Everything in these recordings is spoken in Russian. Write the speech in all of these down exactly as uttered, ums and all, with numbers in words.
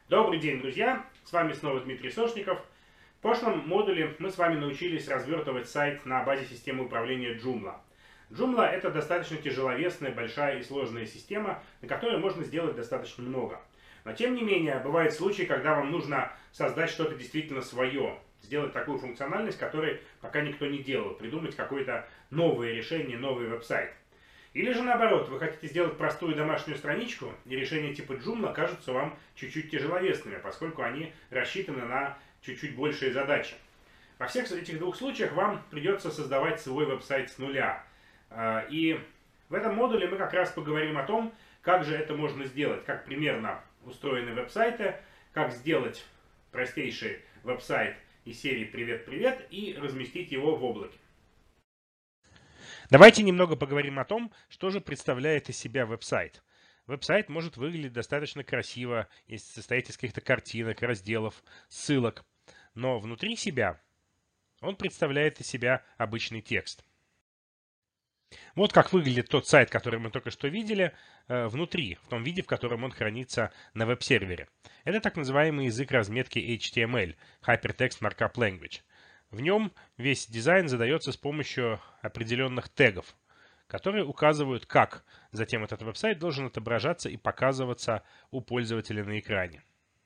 Добрый день, друзья! С вами снова Дмитрий Сошников. В прошлом модуле мы с вами научились развертывать сайт на базе системы управления Joomla. Joomla — это достаточно тяжеловесная, большая и сложная система, на которой можно сделать достаточно много. Но тем не менее, бывают случаи, когда вам нужно создать что-то действительно свое, сделать такую функциональность, которой пока никто не делал, придумать какое-то новое решение, новый веб-сайт. Или же наоборот, вы хотите сделать простую домашнюю страничку, и решения типа Joomla кажутся вам чуть-чуть тяжеловесными, поскольку они рассчитаны на чуть-чуть большие задачи. Во всех этих двух случаях вам придется создавать свой веб-сайт с нуля. И в этом модуле мы как раз поговорим о том, как же это можно сделать, как примерно устроены веб-сайты, как сделать простейший веб-сайт из серии «Привет-привет» и разместить его в облаке. Давайте немного поговорим о том, что же представляет из себя веб-сайт. Веб-сайт может выглядеть достаточно красиво, состоять из каких-то картинок, разделов, ссылок, но внутри себя он представляет из себя обычный текст. Вот как выглядит тот сайт, который мы только что видели, внутри, в том виде, в котором он хранится на веб-сервере. Это так называемый язык разметки эйч ти эм эль, Hypertext Markup Language. В нем весь дизайн задается с помощью определенных тегов, которые указывают, как затем этот веб-сайт должен отображаться и показываться у пользователя на экране.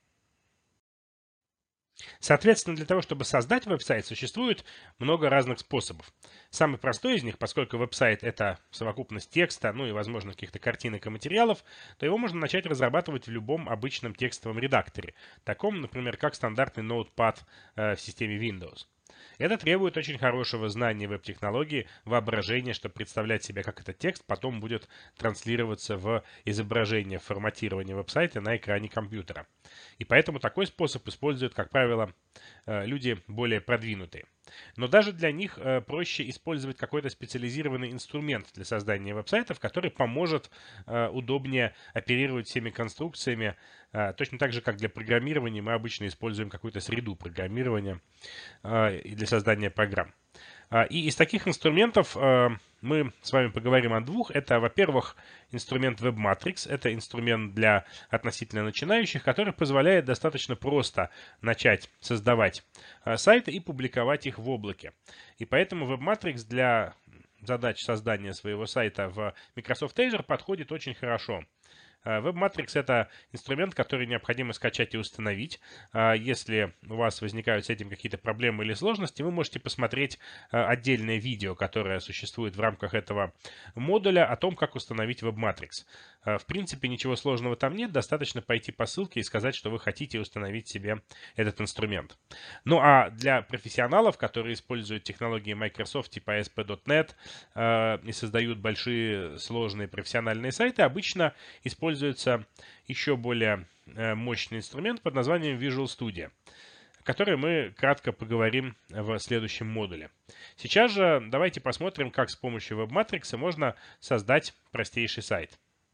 Соответственно, для того, чтобы создать веб-сайт, существует много разных способов. Самый простой из них, поскольку веб-сайт — это совокупность текста, ну и, возможно, каких-то картинок и материалов, то его можно начать разрабатывать в любом обычном текстовом редакторе, таком, например, как стандартный Notepad в системе Windows. Это требует очень хорошего знания веб-технологии, воображения, чтобы представлять себе, как этот текст потом будет транслироваться в изображение, в форматирование веб-сайта на экране компьютера. И поэтому такой способ используют, как правило, люди более продвинутые. Но даже для них проще использовать какой-то специализированный инструмент для создания веб-сайтов, который поможет удобнее оперировать всеми конструкциями. Точно так же, как для программирования мы обычно используем какую-то среду программирования для создания программ. И из таких инструментов мы с вами поговорим о двух. Это, во-первых, инструмент WebMatrix. Это инструмент для относительно начинающих, который позволяет достаточно просто начать создавать сайты и публиковать их в облаке. И поэтому WebMatrix для задач создания своего сайта в Microsoft Azure подходит очень хорошо. WebMatrix — это инструмент, который необходимо скачать и установить. Если у вас возникают с этим какие-то проблемы или сложности, вы можете посмотреть отдельное видео, которое существует в рамках этого модуля, о том, как установить WebMatrix. В принципе, ничего сложного там нет, достаточно пойти по ссылке и сказать, что вы хотите установить себе этот инструмент. Ну а для профессионалов, которые используют технологии Microsoft типа эй эс пи точка нет и создают большие сложные профессиональные сайты, обычно используют Используется еще более мощный инструмент под названием Visual Studio, о котором мы кратко поговорим в следующем модуле. Сейчас же давайте посмотрим, как с помощью WebMatrix можно создать простейший сайт.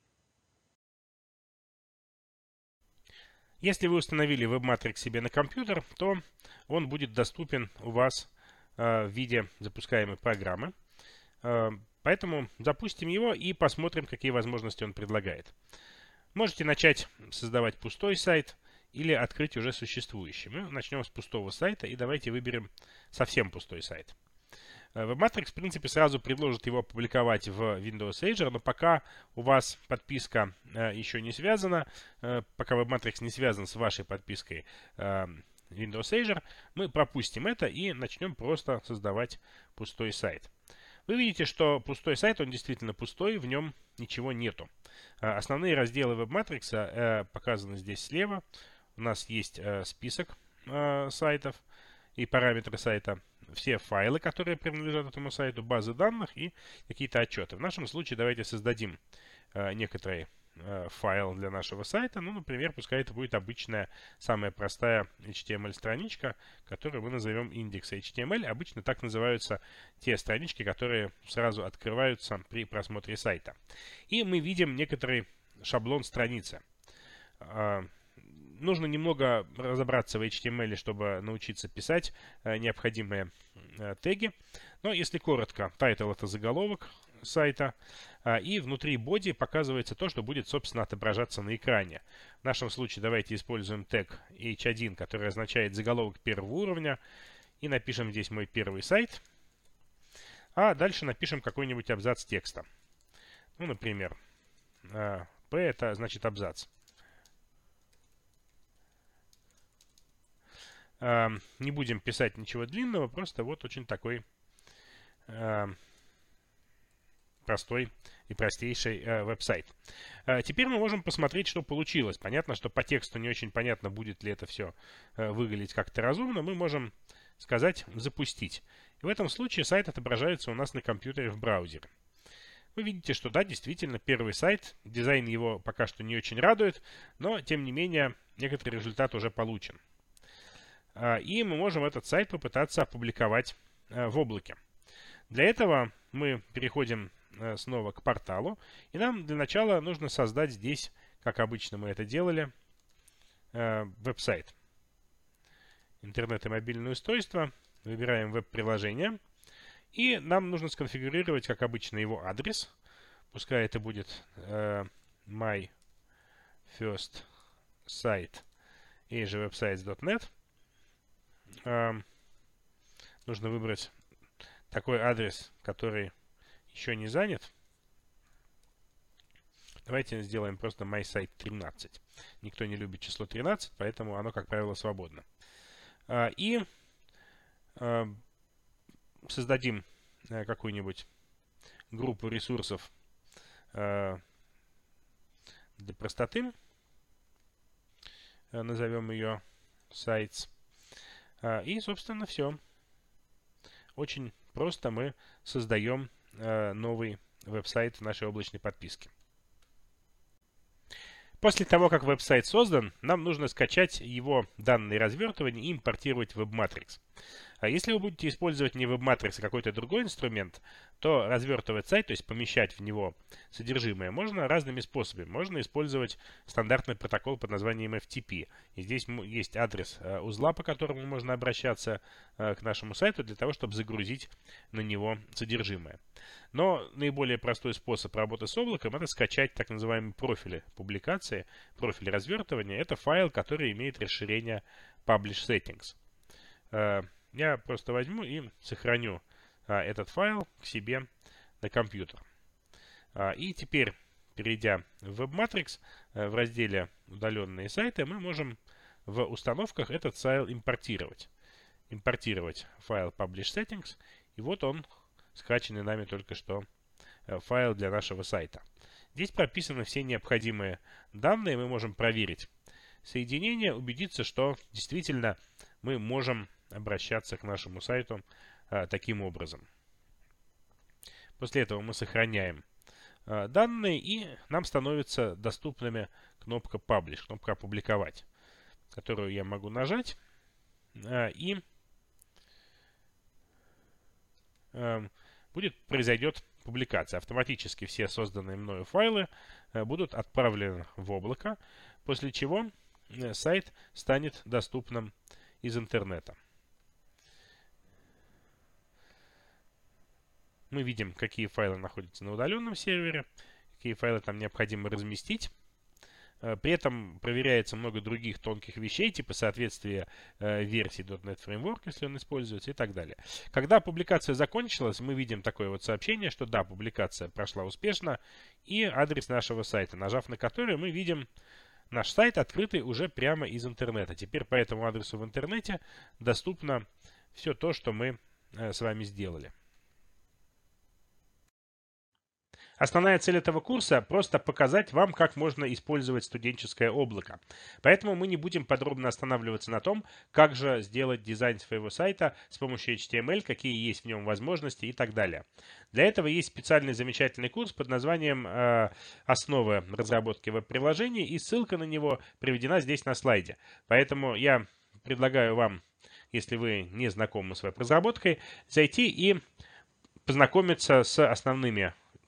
Если вы установили WebMatrix себе на компьютер, то он будет доступен у вас в виде запускаемой программы. Поэтому запустим его и посмотрим, какие возможности он предлагает. Можете начать создавать пустой сайт или открыть уже существующий. Мы начнем с пустого сайта и давайте выберем совсем пустой сайт. WebMatrix, в принципе, сразу предложит его опубликовать в Windows Azure, но пока у вас подписка еще не связана, пока WebMatrix не связан с вашей подпиской Windows Azure, мы пропустим это и начнем просто создавать пустой сайт. Вы видите, что пустой сайт, он действительно пустой, в нем ничего нету. Основные разделы WebMatrix показаны здесь слева. У нас есть список сайтов и параметры сайта, все файлы, которые принадлежат этому сайту, базы данных и какие-то отчеты. В нашем случае давайте создадим некоторые файл для нашего сайта. Ну, например, пускай это будет обычная, самая простая эйч ти эм эль-страничка, которую мы назовем индекс эйч ти эм эль. Обычно так называются те странички, которые сразу открываются при просмотре сайта. И мы видим некоторый шаблон страницы. Нужно немного разобраться в эйч ти эм эль, чтобы научиться писать необходимые теги. Но если коротко, title — это заголовок сайта. И внутри body показывается то, что будет, собственно, отображаться на экране. В нашем случае давайте используем тег эйч один, который означает заголовок первого уровня. И напишем здесь мой первый сайт. А дальше напишем какой-нибудь абзац текста. Ну, например, P это значит абзац. Не будем писать ничего длинного, просто вот очень такой простой и простейший э, веб-сайт. Э, теперь мы можем посмотреть, что получилось. Понятно, что по тексту не очень понятно, будет ли это все э, выглядеть как-то разумно. Мы можем сказать «запустить». И в этом случае сайт отображается у нас на компьютере в браузере. Вы видите, что да, действительно, первый сайт, дизайн его пока что не очень радует, но, тем не менее, некоторый результат уже получен. Э, и мы можем этот сайт попытаться опубликовать э, в облаке. Для этого мы переходим снова к порталу. И нам для начала нужно создать здесь, как обычно мы это делали, веб-сайт. Интернет и мобильное устройство. Выбираем веб-приложение. И нам нужно сконфигурировать, как обычно, его адрес. Пускай это будет my first site и же websites точка нет. Нужно выбрать такой адрес, который еще не занят. Давайте сделаем просто MySite тринадцать. Никто не любит число тринадцать, поэтому оно, как правило, свободно. И создадим какую-нибудь группу ресурсов для простоты. Назовем ее Sites. И, собственно, все. Очень просто мы создаем новый веб-сайт в нашей облачной подписке. После того, как веб-сайт создан, нам нужно скачать его данные развертывания и импортировать в WebMatrix. А если вы будете использовать не WebMatrix, а какой-то другой инструмент, то развертывать сайт, то есть помещать в него содержимое, можно разными способами. Можно использовать стандартный протокол под названием эф ти пи. И здесь есть адрес узла, по которому можно обращаться к нашему сайту для того, чтобы загрузить на него содержимое. Но наиболее простой способ работы с облаком — это скачать так называемые профили публикации, профили развертывания. Это файл, который имеет расширение Publish Settings. Я просто возьму и сохраню а, этот файл к себе на компьютер. А, и теперь, перейдя в WebMatrix, а, в разделе «Удаленные сайты», мы можем в установках этот файл импортировать. Импортировать файл Publish Settings. И вот он, скачанный нами только что а, файл для нашего сайта. Здесь прописаны все необходимые данные. Мы можем проверить соединение, убедиться, что действительно мы можем обращаться к нашему сайту а, таким образом. После этого мы сохраняем а, данные, и нам становится доступными кнопка Publish, кнопка «Опубликовать», которую я могу нажать, а, и а, будет, произойдет публикация. Автоматически все созданные мною файлы а, будут отправлены в облако, после чего а, сайт станет доступным из интернета. Мы видим, какие файлы находятся на удаленном сервере, какие файлы там необходимо разместить. При этом проверяется много других тонких вещей, типа соответствия версии .дот нет Framework, если он используется, и так далее. Когда публикация закончилась, мы видим такое вот сообщение, что да, публикация прошла успешно, и адрес нашего сайта, нажав на который, мы видим наш сайт, открытый уже прямо из интернета. Теперь по этому адресу в интернете доступно все то, что мы с вами сделали. Основная цель этого курса – просто показать вам, как можно использовать студенческое облако. Поэтому мы не будем подробно останавливаться на том, как же сделать дизайн своего сайта с помощью эйч ти эм эль, какие есть в нем возможности и так далее. Для этого есть специальный замечательный курс под названием э, «Основы разработки веб-приложений», и ссылка на него приведена здесь на слайде. Поэтому я предлагаю вам, если вы не знакомы с веб-разработкой, зайти и познакомиться с основными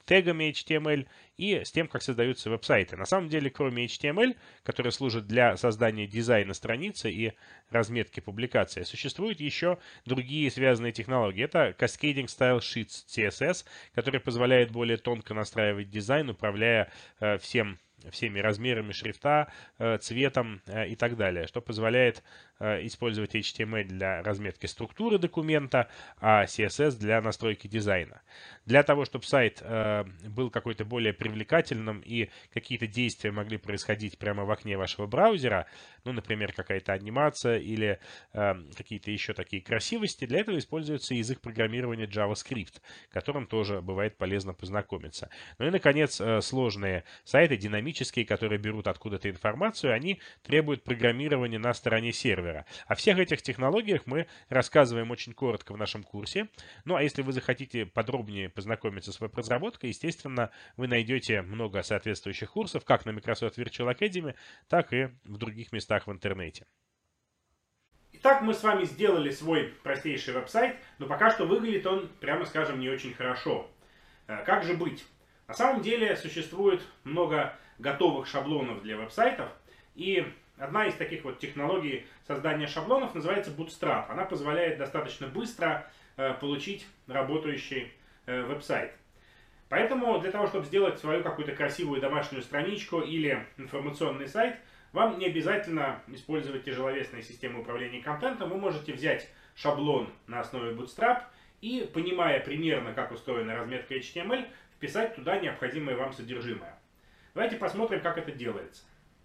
тегами эйч ти эм эль и с тем, как создаются веб-сайты. На самом деле, кроме эйч ти эм эль, который служит для создания дизайна страницы и разметки публикации, существуют еще другие связанные технологии. Это Cascading Style Sheets си эс эс, который позволяет более тонко настраивать дизайн, управляя э, всем всеми размерами шрифта, цветом и так далее, что позволяет использовать эйч ти эм эль для разметки структуры документа, а си эс эс для настройки дизайна. Для того, чтобы сайт был какой-то более привлекательным и какие-то действия могли происходить прямо в окне вашего браузера, ну, например, какая-то анимация или какие-то еще такие красивости, для этого используется язык программирования JavaScript, которым тоже бывает полезно познакомиться. Ну и, наконец, сложные сайты, динамические, которые берут откуда-то информацию, они требуют программирования на стороне сервера. О всех этих технологиях мы рассказываем очень коротко в нашем курсе. Ну а если вы захотите подробнее познакомиться с веб-разработкой, естественно, вы найдете много соответствующих курсов как на Microsoft Virtual Academy, так и в других местах в интернете. Итак, мы с вами сделали свой простейший веб-сайт, но пока что выглядит он, прямо скажем, не очень хорошо. Как же быть? На самом деле существует много готовых шаблонов для веб-сайтов, и одна из таких вот технологий создания шаблонов называется Bootstrap. Она позволяет достаточно быстро э, получить работающий э, веб-сайт. Поэтому для того, чтобы сделать свою какую-то красивую домашнюю страничку или информационный сайт, вам не обязательно использовать тяжеловесные системы управления контентом. Вы можете взять шаблон на основе Bootstrap и, понимая примерно, как устроена разметка эйч ти эм эль, вписать туда необходимое вам содержимое. Давайте посмотрим, как это делается.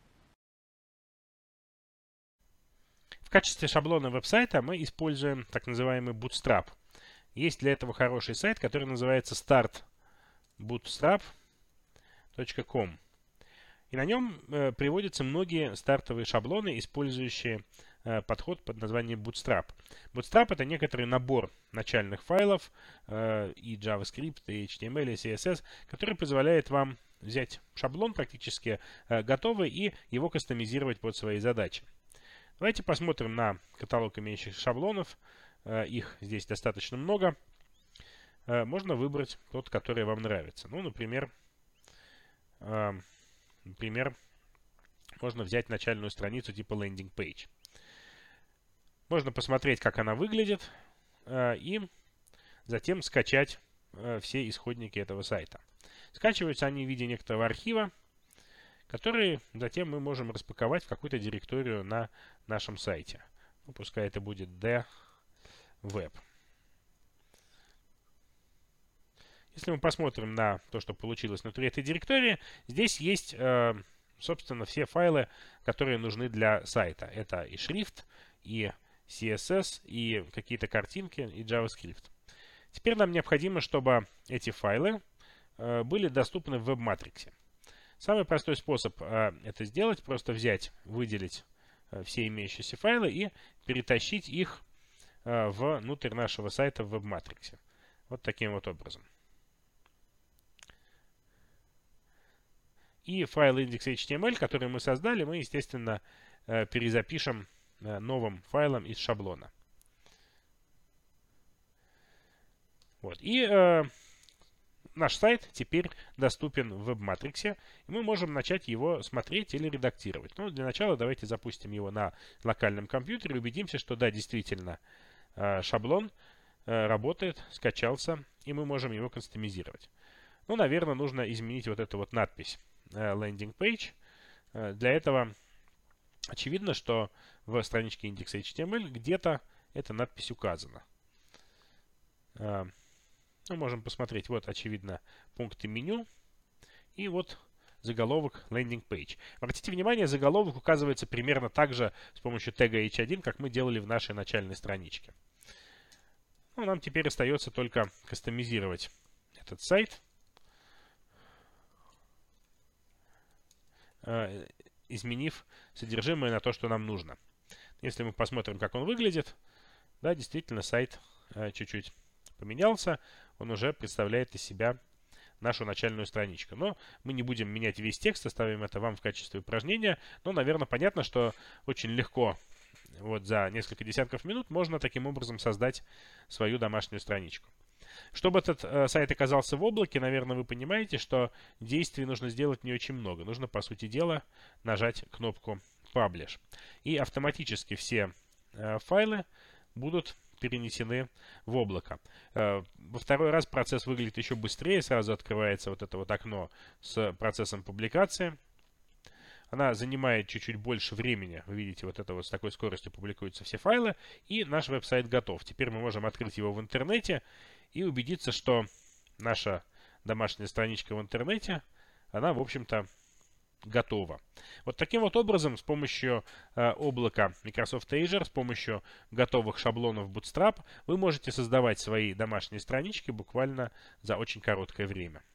В качестве шаблона веб-сайта мы используем так называемый Bootstrap. Есть для этого хороший сайт, который называется старт bootstrap точка ком. И на нем э, приводятся многие стартовые шаблоны, использующие э, подход под названием Bootstrap. Bootstrap — это некоторый набор начальных файлов э, и JavaScript, и эйч ти эм эль, и си эс эс, который позволяет вам взять шаблон практически э, готовый и его кастомизировать под свои задачи. Давайте посмотрим на каталог имеющихся шаблонов. Э, их здесь достаточно много. Э, можно выбрать тот, который вам нравится. Ну, например, э, например, можно взять начальную страницу типа landing page. Можно посмотреть, как она выглядит, э, и затем скачать э, все исходники этого сайта. Скачиваются они в виде некоторого архива, который затем мы можем распаковать в какую-то директорию на нашем сайте. Ну, пускай это будет d-web. Если мы посмотрим на то, что получилось внутри этой директории, здесь есть, э, собственно, все файлы, которые нужны для сайта. Это и шрифт, и си эс эс, и какие-то картинки, и JavaScript. Теперь нам необходимо, чтобы эти файлы э, были доступны в веб-матриксе. Самый простой способ э, это сделать, просто взять, выделить э, все имеющиеся файлы и перетащить их э, внутрь нашего сайта в веб-матриксе. Вот таким вот образом. И файл index.html, который мы создали, мы, естественно, э, перезапишем э, новым файлом из шаблона. Вот. И э, наш сайт теперь доступен в веб-матриксе, и мы можем начать его смотреть или редактировать. Ну, для начала давайте запустим его на локальном компьютере и убедимся, что да, действительно, э, шаблон э, работает, скачался, и мы можем его кастомизировать. Ну, наверное, нужно изменить вот эту вот надпись э, landing page. Э, для этого очевидно, что в страничке index.html где-то эта надпись указана. Э, Мы можем посмотреть, вот, очевидно, пункты меню, и вот заголовок landing page. Обратите внимание, заголовок указывается примерно так же с помощью тега эйч один, как мы делали в нашей начальной страничке. Ну, нам теперь остается только кастомизировать этот сайт, э, изменив содержимое на то, что нам нужно. Если мы посмотрим, как он выглядит, да, действительно, сайт э, чуть-чуть поменялся, он уже представляет из себя нашу начальную страничку. Но мы не будем менять весь текст, оставим это вам в качестве упражнения. Но, наверное, понятно, что очень легко, вот за несколько десятков минут, можно таким образом создать свою домашнюю страничку. Чтобы этот э, сайт оказался в облаке, наверное, вы понимаете, что действий нужно сделать не очень много. Нужно, по сути дела, нажать кнопку Publish. И автоматически все э, файлы будут перенесены в облако. Э, во второй раз процесс выглядит еще быстрее. Сразу открывается вот это вот окно с процессом публикации. Она занимает чуть-чуть больше времени. Вы видите, вот это вот с такой скоростью публикуются все файлы. И наш веб-сайт готов. Теперь мы можем открыть его в интернете и убедиться, что наша домашняя страничка в интернете, она, в общем-то, готова. Вот таким вот образом, с помощью э, облака Microsoft Azure, с помощью готовых шаблонов Bootstrap, вы можете создавать свои домашние странички буквально за очень короткое время.